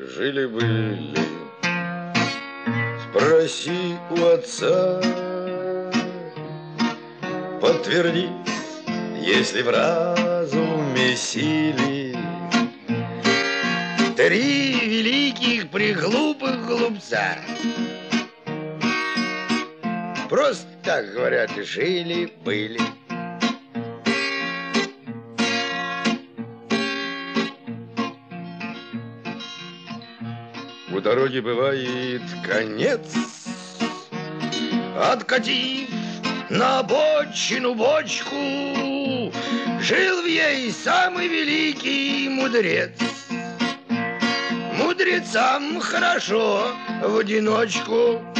Жили-были, спроси у отца, подтверди, если в разуме силе три великих приглупых глупца. Просто так говорят, жили-были. У дороги бывает конец. Откатив на обочину бочку, жил в ней самый великий мудрец. Мудрецам хорошо в одиночку.